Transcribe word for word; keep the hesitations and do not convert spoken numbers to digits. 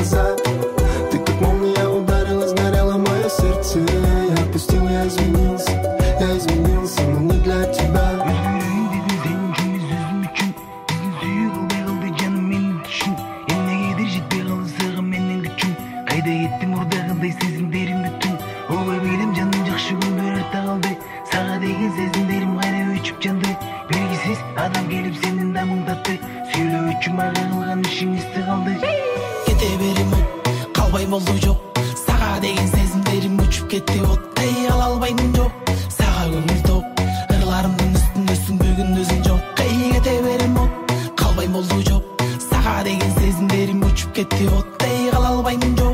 глаза. Ты как молния ударилась, горело мое сердце. Я отпустил, я изменился, я изменился, но не для тебя. Адам келип сенин дамыңдатты, сүйлөө үчүн мага кылган ишиң эсте калды. Кете берем от, калбай болду жок. Сага деген сезимдерим өчүп кетти оттай, ала албаймын жок. Сага көңүл ток, ырларымдын үстүндөсүң бүгүн өзүң жок. Кете берем от, калбай болду жок. Сага деген сезимдерим өчүп кетти оттай, ала албаймын жок.